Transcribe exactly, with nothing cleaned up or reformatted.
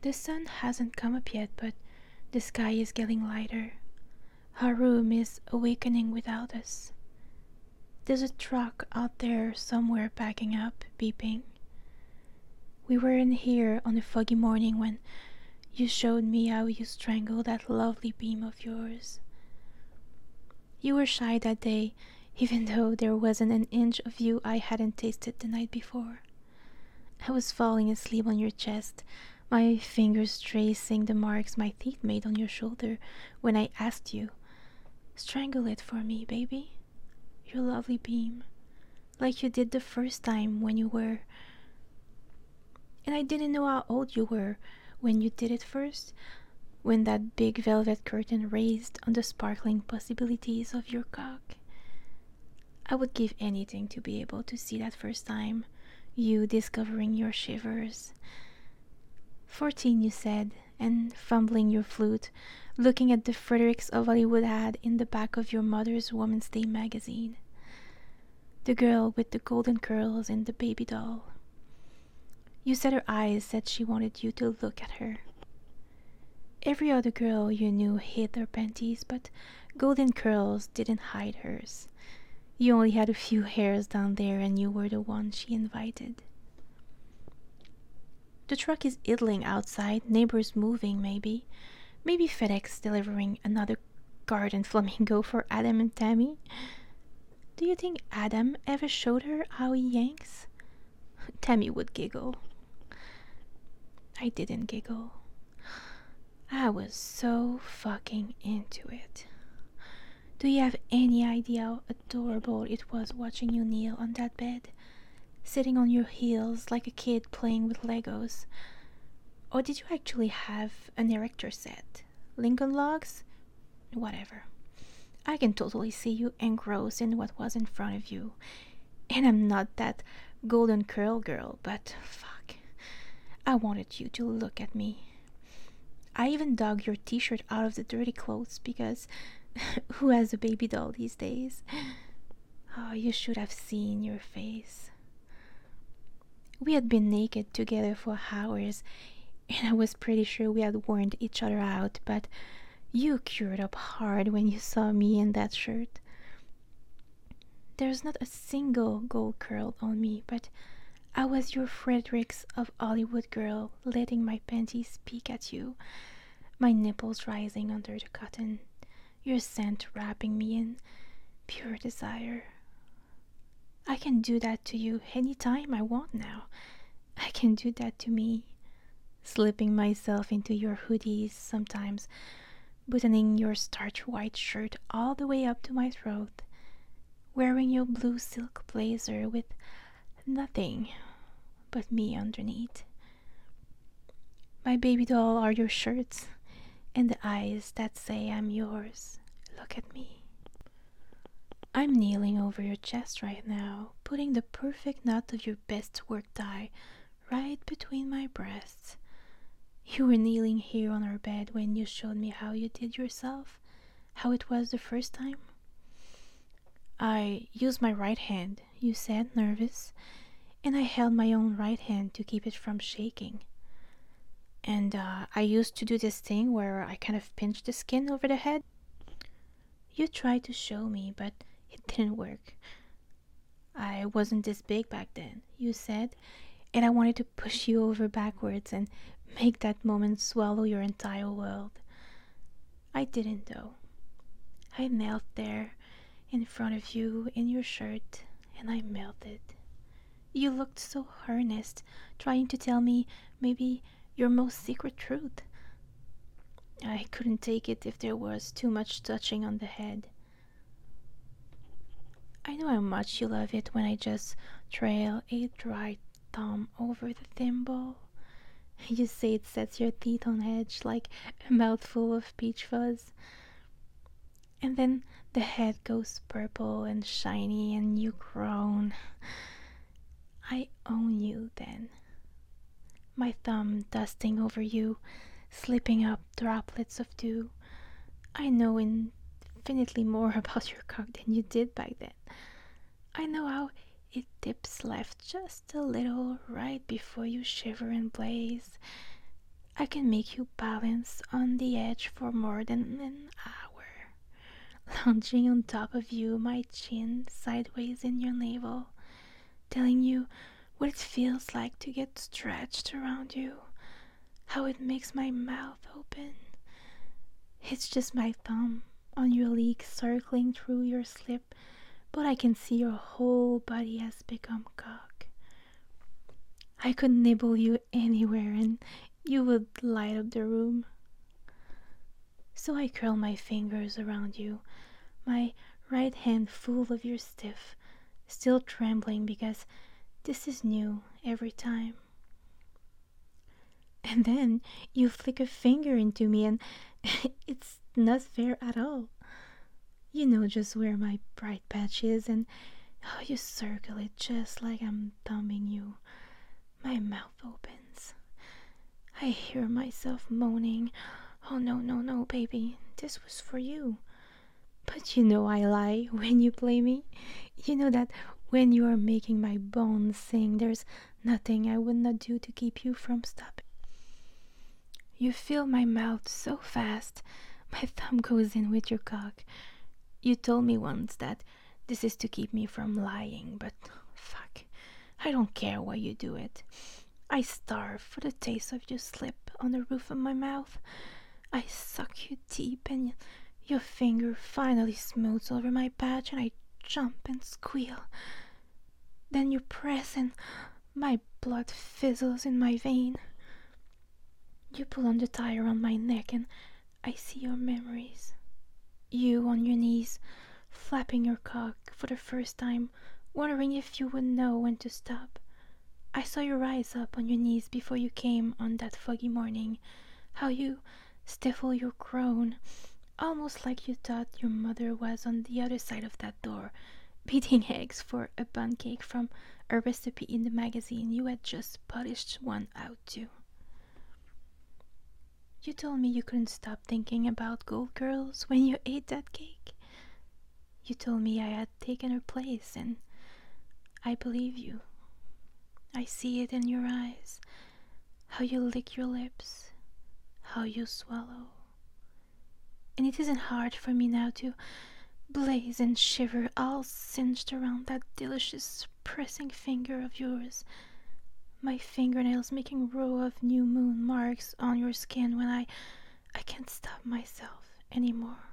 The sun hasn't come up yet, but the sky is getting lighter. Our room is awakening without us. There's a truck out there somewhere backing up, beeping. We were in here on a foggy morning when you showed me how you strangled that lovely beam of yours. You were shy that day, even though there wasn't an inch of you I hadn't tasted the night before. I was falling asleep on your chest, my fingers tracing the marks my teeth made on your shoulder when I asked you, "Strangle it for me, baby. Your lovely beam, like you did the first time when you were..." And I didn't know how old you were when you did it first, when that big velvet curtain raised on the sparkling possibilities of your cock. I would give anything to be able to see that first time, you discovering your shivers. Fourteen, you said, and fumbling your flute, looking at the Fredericks of Hollywood ad in the back of your mother's Woman's Day magazine. The girl with the golden curls and the baby doll. You said her eyes said she wanted you to look at her. Every other girl you knew hid their panties, but golden curls didn't hide hers. You only had a few hairs down there, and you were the one she invited. The truck is idling outside, neighbors moving, maybe. Maybe FedEx delivering another garden flamingo for Adam and Tammy. Do you think Adam ever showed her how he yanks? Tammy would giggle. I didn't giggle. I was so fucking into it. Do you have any idea how adorable it was watching you kneel on that bed, sitting on your heels like a kid playing with Legos? Or did you actually have an erector set? Lincoln Logs? Whatever. I can totally see you engrossed in what was in front of you. And I'm not that golden curl girl, but fuck. I wanted you to look at me. I even dug your t-shirt out of the dirty clothes because who has a baby doll these days? Oh, you should have seen your face. We had been naked together for hours, and I was pretty sure we had worn each other out, but you cured up hard when you saw me in that shirt. There's not a single gold curl on me, but I was your Fredericks of Hollywood girl, letting my panties peek at you, my nipples rising under the cotton, your scent wrapping me in pure desire. I can do that to you any time I want now. I can do that to me, slipping myself into your hoodies sometimes, buttoning your starch white shirt all the way up to my throat, wearing your blue silk blazer with nothing but me underneath. My baby doll are your shirts and the eyes that say I'm yours. Look at me. I'm kneeling over your chest right now, putting the perfect knot of your best work tie right between my breasts. You were kneeling here on our bed when you showed me how you did yourself, how it was the first time. I used my right hand, you said, nervous, and I held my own right hand to keep it from shaking. And uh, I used to do this thing where I kind of pinched the skin over the head. You tried to show me, but it didn't work. I wasn't this big back then, you said, and I wanted to push you over backwards and make that moment swallow your entire world. I didn't, though. I knelt there in front of you in your shirt, and I melted. You looked so earnest, trying to tell me maybe your most secret truth. I couldn't take it if there was too much touching on the head. I know how much you love it when I just trail a dry thumb over the thimble. You say it sets your teeth on edge like a mouthful of peach fuzz. And then the head goes purple and shiny and you groan. I own you then. My thumb dusting over you, slipping up droplets of dew. I know infinitely more about your cock than you did back then. I know how it dips left just a little right before you shiver and blaze. I can make you balance on the edge for more than an hour, lounging on top of you, my chin sideways in your navel, telling you what it feels like to get stretched around you, how it makes my mouth open. It's just my thumb on your leg circling through your slip, but I can see your whole body has become cock. I could nibble you anywhere and you would light up the room. So I curl my fingers around you, my right hand full of your stiff, still trembling because this is new every time. And then you flick a finger into me and it's not fair at all. You know just where my bright patch is and how you circle it just like I'm thumbing you. My mouth opens. I hear myself moaning, "Oh no, no, no, baby, this was for you." But you know I lie when you play me. You know that when you are making my bones sing, there's nothing I would not do to keep you from stopping. You fill my mouth so fast, my thumb goes in with your cock. You told me once that this is to keep me from lying, but fuck, I don't care why you do it. I starve for the taste of your slip on the roof of my mouth. I suck you deep and your finger finally smooths over my patch and I jump and squeal. Then you press and my blood fizzles in my vein. You pull on the tie around my neck and I see your memories. You on your knees, flapping your cock for the first time, wondering if you would know when to stop. I saw you rise up on your knees before you came on that foggy morning, how you stifle your groan, almost like you thought your mother was on the other side of that door, beating eggs for a bun cake from a recipe in the magazine you had just polished one out to. You told me you couldn't stop thinking about Gold Girls when you ate that cake. You told me I had taken her place, and I believe you. I see it in your eyes, how you lick your lips, how you swallow. And it isn't hard for me now to blaze and shiver all cinched around that delicious pressing finger of yours, my fingernails making row of new moon marks on your skin when I, I can't stop myself anymore.